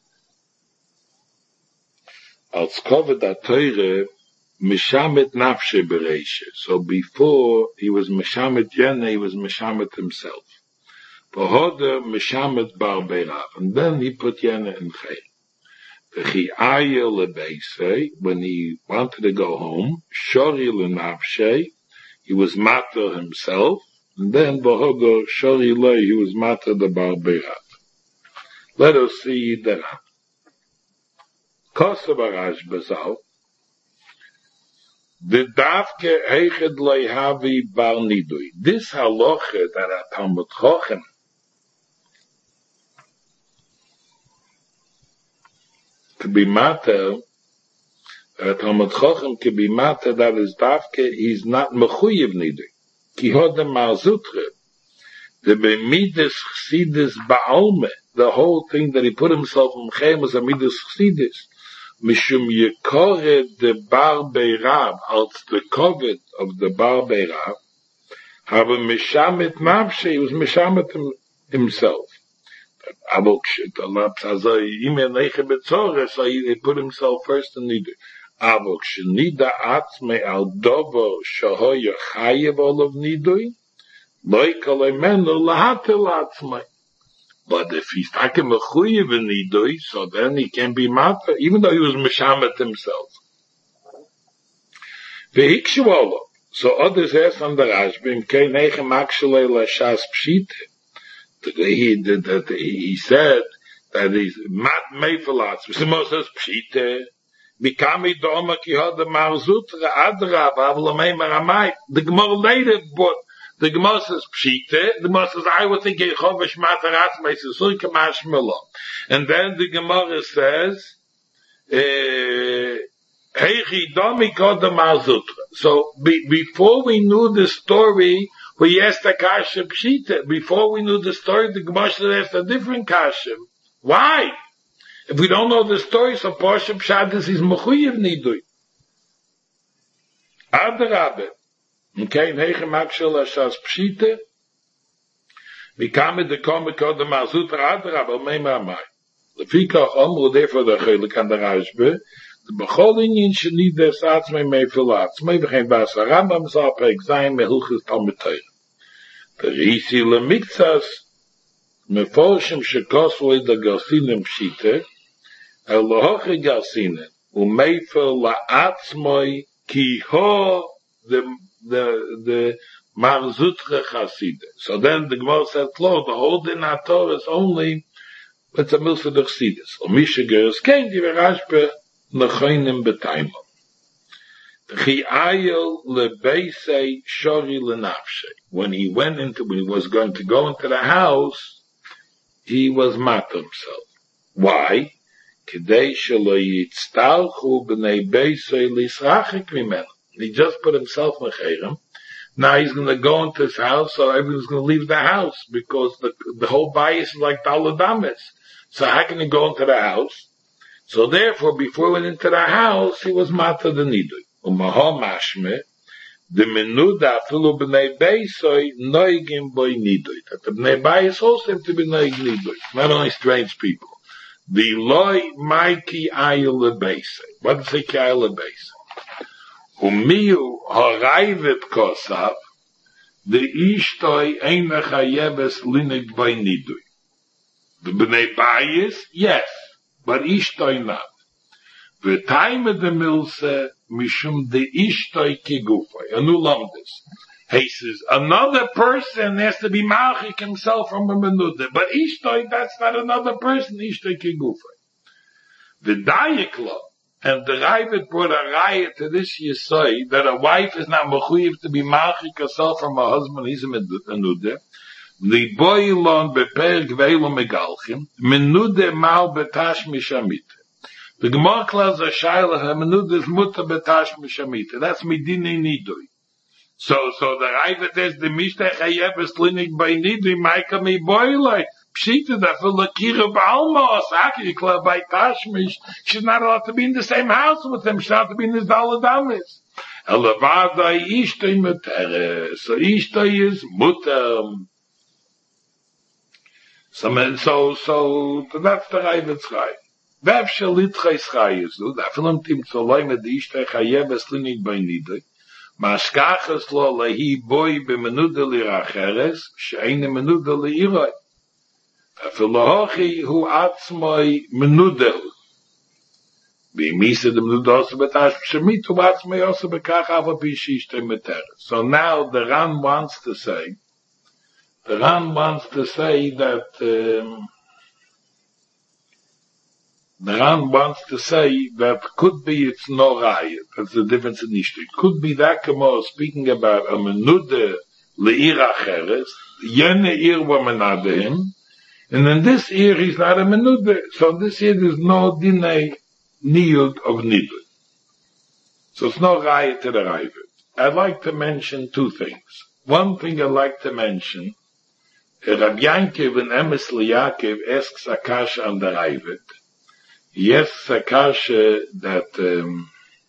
als covet ha-Teure, mishamet nafshe bereishe. So before he was mishamet yene, he was mishamet himself. V'hoda mishamet bar beirav. And then he put yene in chay. V'chi aye lebeisei, when he wanted to go home, shori lenafshe, he was matter himself, and then Bohodo Shori Lei, he was matter the Bar Beirav. Let us see that. Kosa Barash Bazal, the Davke Eiched Lei Havi Bar Nidui. This halacha that a Talmud Chochem to be matter, a Talmud Chochem to be matter, that is Davke, he's not Mechuyev Nidui. Ki hodem marzutre, the bemidas chsidis ba'alme, the whole thing that he put himself in chem was a midas chsidis, mishum yekore the bar beirav, als the covet of the bar beirav, have a mishamet nafshe, he was mishamet him, himself. Avok shit, Allah, so he put himself first in the Avok shenida atzme al dovo shahoya chayev olav nidui, loy kalemenu lahatel atzme. But if he's taken mechuyev in nidui, so then he can be matter, even though he was mishamet himself. Vehikshu olav. So others ask on the Rashbim, kei nechem akshele lashas pshite. He did that. He said that he's mat meifelatz. V'simo says pshite. Mikami doma ki hoda marzutra adra v'avlamei maramai. The Gemara later, but the Gemara says pshite. The Gemara says I would think Yechovish mataratz meisesur kamash melo. And then the Gemara says uh, So be, before we knew the story, we asked a kasha pshita. Before we knew the story, the Gemara asked a different kasha. Why? If we don't know the story, so Pasha Pshadis is Mechuyev Nidui. Adrabe. Okay, Heiche Makshel Ashas Pshita. We come in the Komik of the Mazutra Adrabe, Meima Amai. The Fika Omru, therefore the Chelik and the Rashbe, the Becholinian should need their Sats me me filats. Maybe geen Basa Rambam zal Peik Zayin me Hilchis Talmud. The Risi Lemiktsas, Mefoshim Shekosli the Garsinim Pshita, Elohoche Garsine, Umeifer La'atzmoi Ki Ho the the the Marzutre Chaside. So then the Gemara said, "Lo, the whole din HaTorah is only with a milsa de Chassidus. O Misha Geras came the Rashbe Nechoinim B'Taimon. Chi Ayel LeBeisei Shori LeNafshe. When he went into, when he was going to go into the house, he was mat himself. Why? He just put himself in cherem. Now he's going to go into his house, so everyone's going to leave the house because the the whole bias is like Daladamis. So how can he go into the house? So therefore, before he went into the house, he was mata the nidui. Umaha mashme the menuda filu b'nei beisoy noigim boy nidui. That the b'nei bayis also have to be noig nidui, not only strange people. The loy maiki ayel lebeise. What does it say ayel lebeise? Umiu harayvet kosav the ishtoi eina chayebes linig by nidui. The bnei bayis, yes, but ishtoi not. The time of the milse mishum the ishtoi kigufay. Anu lamdis. He says, another person has to be machik himself from a menuda. But Ishtoi, that's not another person, Ishtoi kigufay. The Dayikla, and the Ravid brought a raya to this Yisai, that a wife is not mechuyev to be machik herself from her husband, he's a menuda. The boilon beper gveilo megalchim, menuda mal betash mishamite. The Gemara clause a shayla, her menuda is muta betash mishamite. That's medine nidui. So, so the Ravid is the Mishnah Chayebes Linig by Nidri Maika Mi Boilai. Pshita that for the Kira Balma Osaki Club by Tashmish, she's not allowed to be in the same house with them. She's not allowed to be in his Daladamis. Elavada Ishtoi Mutere. So Ishtoi is Mutter. So, so, so, that's the Ravid's Chai. Vev Shalitchai Chai is, do that film Tim Tzoloi med Ishtoi Chayebes Linig by Nidri. Mashkachas lo lehi boy b'menuda liracheres, she'ene menuda li'iroi. Afilohochi hu atzmoi menudahu. B'imisa de menuda osa b'tash b'shemit, hu atzmoi osa b'kach ava b'ishishte meteres. So now the Ran wants to say, the Ran wants to say that, um, the Ran wants to say that could be it's no raya. That's the difference in Ishti. It could be that Gemara speaking about a menuda le'ira cheres, yene ir wa menadehim, and in this year he's not a menuda. So in this year there's no dinay niyud of nidud. So it's no raya to the Ravid. I'd like to mention two things. One thing I'd like to mention, Rabbi Yankiv and Emes Liyakiv asks Akasha on the Ravid. Yes, Sakasha, that, um,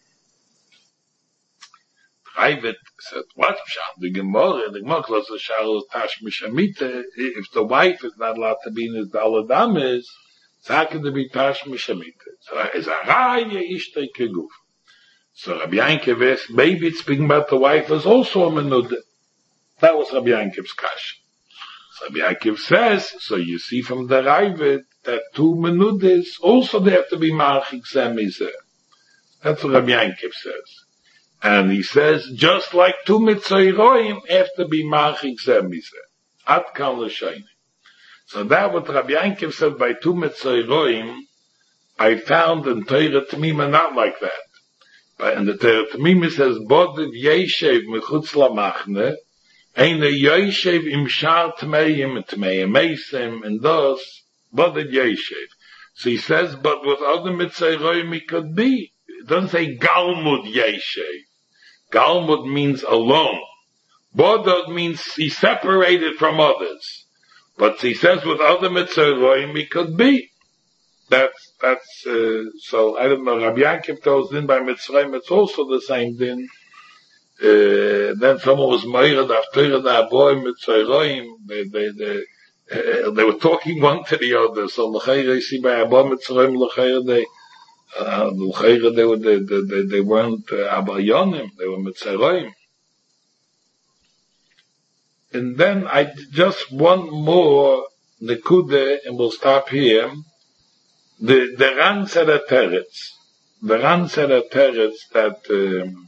Ravid said, what? The Gemara, the Gemara close the Shal Tash Mishamite, if the wife is not allowed to be in his Daladamis, it's how can there be Tash Mishamite? So, it's a Raya Ishtoi Keguf. So, Rabbi Yankiv asked, maybe it's speaking about the wife as also a Menuda. That was Rabbi Yankiv's Kasha. So, Rabbi Yankiv says, so you see from the Ravid, that two menudas also they have to be marchik semizeh. That's what Rabbi Yankiv says. And he says, just like two mitzayroim have to be marchik semizeh. At kan l'shayni. So that what Rabbi Yankiv said by two mitzayroim, I found in Torah Tamima not like that. But in the Torah Tamima says, Bodiv yeshev mechutz lamachne, eine yeshev im shar tmeim, tmeim meisem, and thus, but the Yeshiv. So he says, but with other mitzayroim it could be. it doesn't say Galmud Yeshev. Galmud means alone. Bodod means he's separated from others. But he says with other Mitzvahim he could be. That's, that's, uh, so I don't know, Rabbi Yaakov tells din by Mitzrayim, it's also the same din. Uh, then someone was Meirad after the boy Mitzrayim, they, they, they, uh, they were talking one to the other, so L'chayra, you see by Abba Mitzrayim, L'chayra, they, uh, L'chayra, they were, they, they, they weren't uh, Abba Yonim, they were Mitzrayim. And then I just one more Nekude, and we'll stop here. The, the Ran said a teretz. The Ran said a teretz that, um,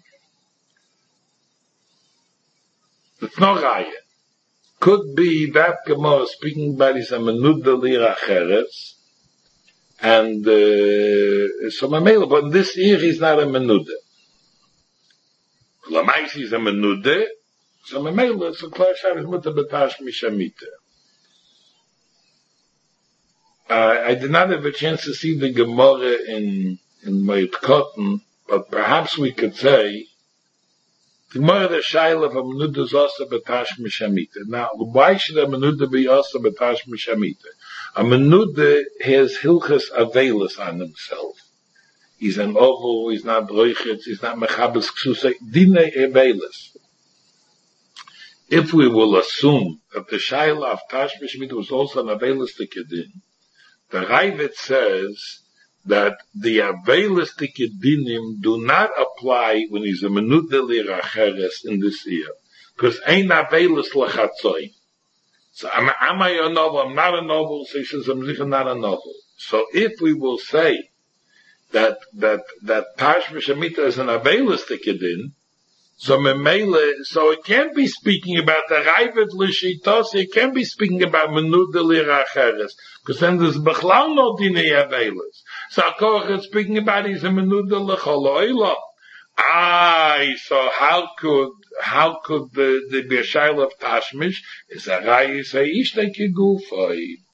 it's not raya. Could be that Gemara speaking about is a menuda lira cheretz, and, uh, so Mamela, but this year he's not a menuda. Lamais he's a menuda, so Mamela, so Klai Shabbos muta betash mishamita. Uh, I did not have a chance to see the Gemara in, in Moed Katan, but perhaps we could say, the Gemara the Shaila of a Menuda is also Batash Mishamita. Now, why should a Menuda be also Batash Mishamita? A Menuda has Hilchas Avelis on himself. He's an oval, he's not Broichetz, he's not Mechabes Ksusay, Dine Avelis. If we will assume that the Shaila of Tash Mishamita was also an Avelis to Kedin, the Ravid says that the Avelistic dinim do not apply when he's a Menuda Liracheres in this year. Because ain't Avelis Lachatzoy. So am, am I a novel? I'm not a novel, so he says I'm not a novel. So if we will say that, that, that Tash Mishamita is an Avelistic din, so Memele, so it can't be speaking about the Ravid Lishitos, it can't be speaking about Menuda Liracheres. Because then there's Bechlau no Dinei Avelis. So Akoach is speaking about he's a Menuda L'choloila. Aye, so how could, how could the, the B'Shail of Tashmish, is a Rai, is a Ishteki Gufay.